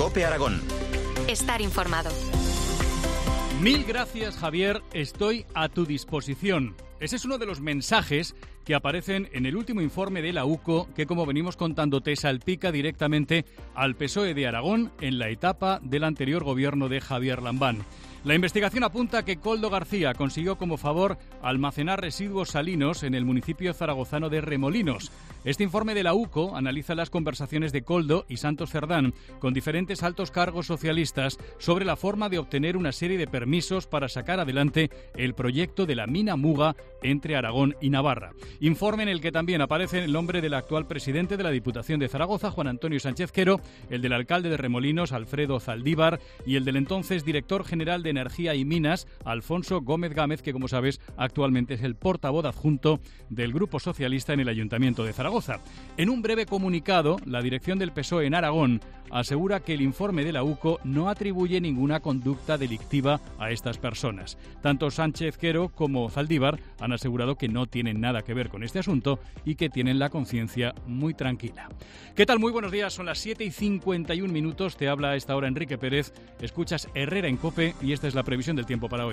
COPE Aragón. Estar informado. Mil gracias, Javier. Estoy a tu disposición. Ese es uno de los mensajes que aparecen en el último informe de la UCO, que, como venimos contándote, salpica directamente al PSOE de Aragón en la etapa del anterior gobierno de Javier Lambán. La investigación apunta que Koldo García consiguió como favor almacenar residuos salinos en el municipio zaragozano de Remolinos. Este informe de la UCO analiza las conversaciones de Koldo y Santos Cerdán con diferentes altos cargos socialistas sobre la forma de obtener una serie de permisos para sacar adelante el proyecto de la mina Muga entre Aragón y Navarra. Informe en el que también aparece el nombre del actual presidente de la Diputación de Zaragoza, Juan Antonio Sánchez Quero, el del alcalde de Remolinos, Alfredo Zaldívar, y el del entonces director general de Energía y Minas, Alfonso Gómez Gámez, que, como sabes, actualmente es el portavoz adjunto del Grupo Socialista en el Ayuntamiento de Zaragoza. En un breve comunicado, la dirección del PSOE en Aragón asegura que el informe de la UCO no atribuye ninguna conducta delictiva a estas personas. Tanto Sánchez Quero como Zaldívar han asegurado que no tienen nada que ver con este asunto y que tienen la conciencia muy tranquila. ¿Qué tal? Muy buenos días, son las 7:51. Te habla a esta hora Enrique Pérez. Escuchas Herrera en COPE y esta es la previsión del tiempo para hoy.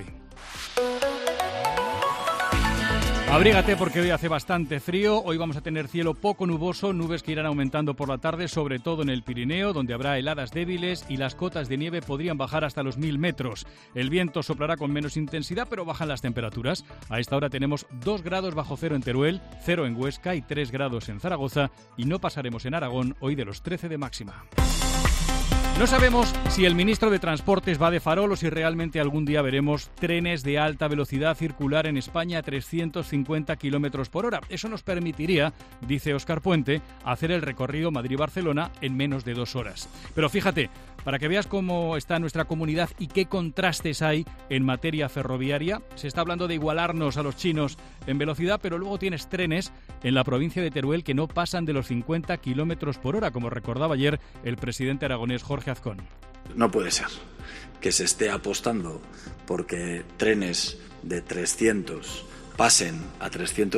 Abrígate porque hoy hace bastante frío. Hoy vamos a tener cielo poco nuboso, nubes que irán aumentando por la tarde, sobre todo en el Pirineo, donde habrá heladas débiles y las cotas de nieve podrían bajar hasta los 1000 metros. El viento soplará con menos intensidad, pero bajan las temperaturas. A esta hora tenemos 2 grados bajo cero en Teruel, 0 en Huesca y 3 grados en Zaragoza, y no pasaremos en Aragón hoy de los 13 de máxima. No sabemos si el ministro de Transportes va de farol o si realmente algún día veremos trenes de alta velocidad circular en España a 350 kilómetros por hora. Eso nos permitiría, dice Óscar Puente, hacer el recorrido Madrid-Barcelona en menos de 2 horas. Pero fíjate, para que veas cómo está nuestra comunidad y qué contrastes hay en materia ferroviaria, se está hablando de igualarnos a los chinos en velocidad, pero luego tienes trenes en la provincia de Teruel que no pasan de los 50 kilómetros por hora, como recordaba ayer el presidente aragonés Jorge Azcón. No puede ser que se esté apostando porque trenes de 300 pasen a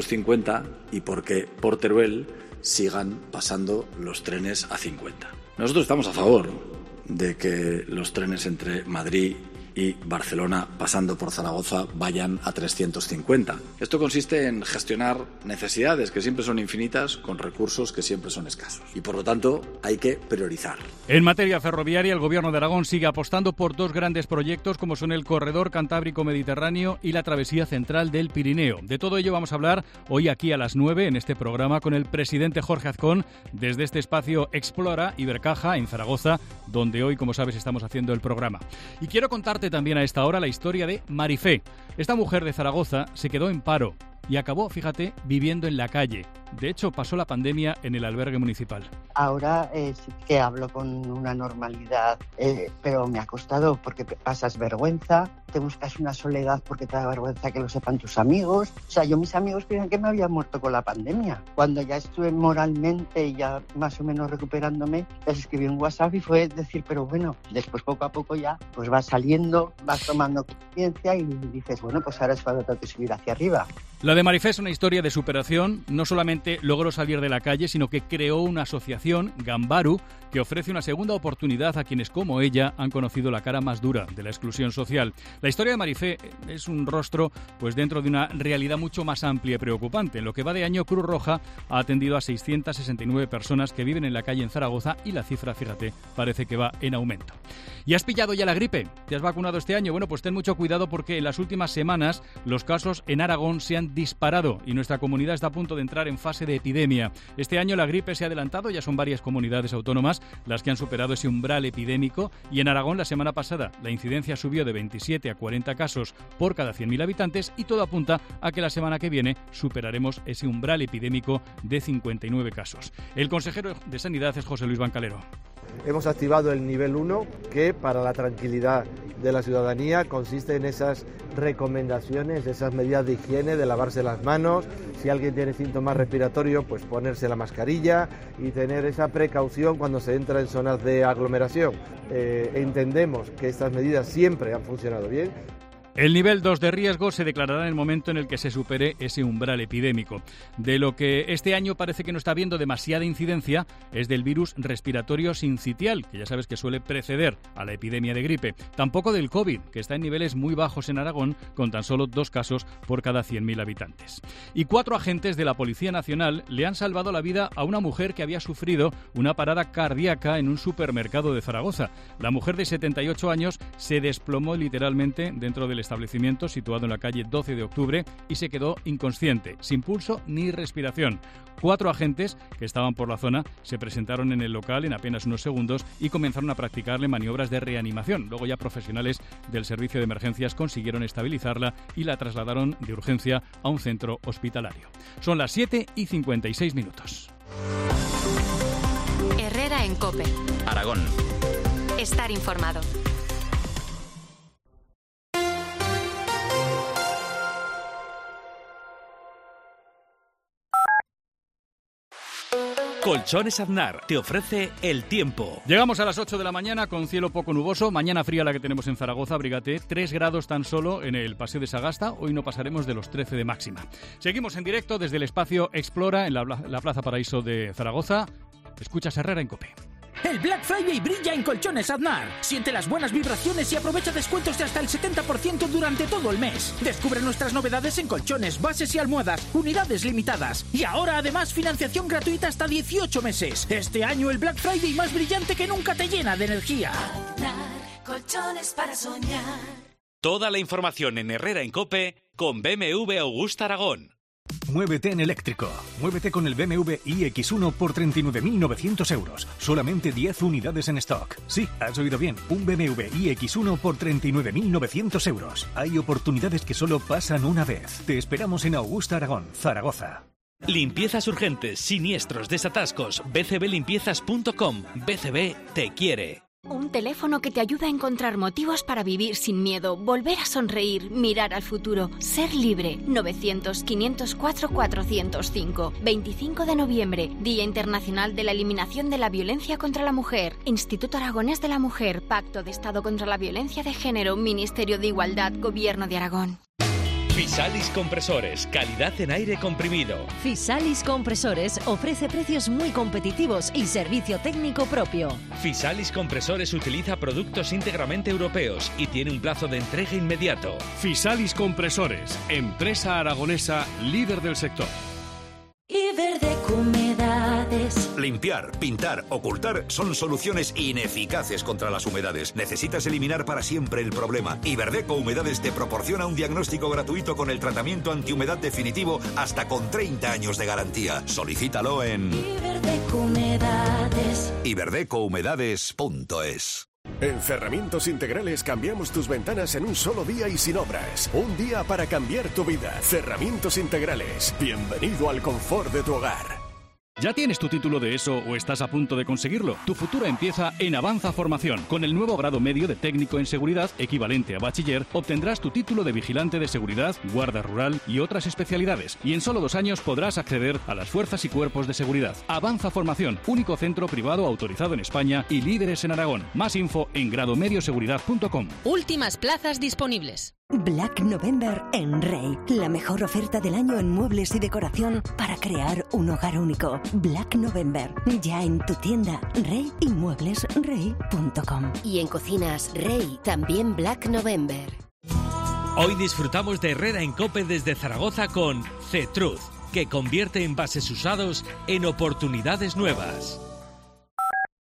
350 y porque por Teruel sigan pasando los trenes a 50. Nosotros estamos a favor de que los trenes entre Madrid y Barcelona, pasando por Zaragoza, vayan a 350. Esto consiste en gestionar necesidades que siempre son infinitas con recursos que siempre son escasos. Y por lo tanto, hay que priorizar. En materia ferroviaria, el Gobierno de Aragón sigue apostando por 2 grandes proyectos como son el Corredor Cantábrico-Mediterráneo y la Travesía Central del Pirineo. De todo ello vamos a hablar hoy aquí a las 9 en este programa con el presidente Jorge Azcón desde este espacio Explora Ibercaja en Zaragoza, donde hoy, como sabes, estamos haciendo el programa. Y quiero contarte también a esta hora la historia de Marifé. Esta mujer de Zaragoza se quedó en paro y acabó, fíjate, viviendo en la calle. De hecho, pasó la pandemia en el albergue municipal. Ahora sí que hablo con una normalidad, pero me ha costado porque pasas vergüenza, te buscas una soledad porque te da vergüenza que lo sepan tus amigos. O sea, mis amigos piensan que me había muerto con la pandemia. Cuando ya estuve moralmente y ya más o menos recuperándome, les escribí un WhatsApp y fue decir, pero bueno, después poco a poco ya pues vas saliendo, vas tomando conciencia y dices, bueno, pues ahora es cuando tengo que subir hacia arriba. La de Marifé es una historia de superación. No solamente logró salir de la calle, sino que creó una asociación, Gambaru, que ofrece una segunda oportunidad a quienes, como ella, han conocido la cara más dura de la exclusión social. La historia de Marifé es un rostro pues dentro de una realidad mucho más amplia y preocupante. En lo que va de año, Cruz Roja ha atendido a 669 personas que viven en la calle en Zaragoza y la cifra, fíjate, parece que va en aumento. ¿Y has pillado ya la gripe? ¿Te has vacunado este año? Bueno, pues ten mucho cuidado porque en las últimas semanas los casos en Aragón se han disparado y nuestra comunidad está a punto de entrar en fase de epidemia. Este año la gripe se ha adelantado, ya son varias comunidades autónomas las que han superado ese umbral epidémico y en Aragón la semana pasada la incidencia subió de 27 a 40 casos por cada 100.000 habitantes y todo apunta a que la semana que viene superaremos ese umbral epidémico de 59 casos. El consejero de Sanidad es José Luis Bancalero. Hemos activado el nivel 1, que para la tranquilidad de la ciudadanía consiste en esas recomendaciones, esas medidas de higiene, de lavarse las manos, si alguien tiene síntomas respiratorios, pues ponerse la mascarilla y tener esa precaución cuando se entra en zonas de aglomeración. Entendemos que estas medidas siempre han funcionado bien. El nivel 2 de riesgo se declarará en el momento en el que se supere ese umbral epidémico. De lo que este año parece que no está habiendo demasiada incidencia es del virus respiratorio sincitial, que ya sabes que suele preceder a la epidemia de gripe. Tampoco del COVID, que está en niveles muy bajos en Aragón, con tan solo 2 casos por cada 100.000 habitantes. Y 4 agentes de la Policía Nacional le han salvado la vida a una mujer que había sufrido una parada cardíaca en un supermercado de Zaragoza. La mujer de 78 años se desplomó literalmente dentro del establecimiento situado en la calle 12 de octubre y se quedó inconsciente, sin pulso ni respiración. 4 agentes que estaban por la zona se presentaron en el local en apenas unos segundos y comenzaron a practicarle maniobras de reanimación. Luego ya profesionales del servicio de emergencias consiguieron estabilizarla y la trasladaron de urgencia a un centro hospitalario. Son las 7:56. Herrera en COPE. Aragón. Estar informado. Colchones Aznar te ofrece el tiempo. Llegamos a las 8 de la mañana con cielo poco nuboso. Mañana fría la que tenemos en Zaragoza, abrígate. 3 grados tan solo en el Paseo de Sagasta. Hoy no pasaremos de los 13 de máxima. Seguimos en directo desde el espacio Explora en la Plaza Paraíso de Zaragoza. Escuchas Herrera en COPE. El Black Friday brilla en Colchones Aznar. Siente las buenas vibraciones y aprovecha descuentos de hasta el 70% durante todo el mes. Descubre nuestras novedades en colchones, bases y almohadas, unidades limitadas. Y ahora además financiación gratuita hasta 18 meses. Este año el Black Friday más brillante que nunca te llena de energía. Aznar, colchones para soñar. Toda la información en Herrera en COPE con BMW Augusta Aragón. Muévete en eléctrico. Muévete con el BMW iX1 por 39.900 euros. Solamente 10 unidades en stock. Sí, has oído bien. Un BMW iX1 por 39.900 euros. Hay oportunidades que solo pasan una vez. Te esperamos en Augusta Aragón, Zaragoza. Limpiezas urgentes, siniestros, desatascos. bcblimpiezas.com. BCB te quiere. Un teléfono que te ayuda a encontrar motivos para vivir sin miedo, volver a sonreír, mirar al futuro, ser libre. 900-504-405. 25 de noviembre, Día Internacional de la Eliminación de la Violencia contra la Mujer. Instituto Aragonés de la Mujer, Pacto de Estado contra la Violencia de Género, Ministerio de Igualdad, Gobierno de Aragón. Fisalis Compresores, calidad en aire comprimido. Fisalis Compresores ofrece precios muy competitivos y servicio técnico propio. Fisalis Compresores utiliza productos íntegramente europeos y tiene un plazo de entrega inmediato. Fisalis Compresores, empresa aragonesa líder del sector. Iberdeco Humedades. Limpiar, pintar, ocultar son soluciones ineficaces contra las humedades. Necesitas eliminar para siempre el problema. Iberdeco Humedades te proporciona un diagnóstico gratuito con el tratamiento antihumedad definitivo hasta con 30 años de garantía. Solicítalo en Iberdeco Humedades. iberdecouhumedades.es. En Cerramientos Integrales cambiamos tus ventanas en un solo día y sin obras. Un día para cambiar tu vida. Cerramientos Integrales. Bienvenido al confort de tu hogar. ¿Ya tienes tu título de ESO o estás a punto de conseguirlo? Tu futuro empieza en Avanza Formación. Con el nuevo grado medio de técnico en seguridad, equivalente a bachiller, obtendrás tu título de vigilante de seguridad, guarda rural y otras especialidades. Y en solo 2 años podrás acceder a las fuerzas y cuerpos de seguridad. Avanza Formación, único centro privado autorizado en España y líderes en Aragón. Más info en gradomedioseguridad.com. Últimas plazas disponibles. Black November en Rey. La mejor oferta del año en muebles y decoración para crear un hogar único. Black November. Ya en tu tienda Rey y mueblesrey.com. Y en cocinas Rey, también Black November. Hoy disfrutamos de Herrera en COPE desde Zaragoza con C-Truth, que convierte envases usados en oportunidades nuevas.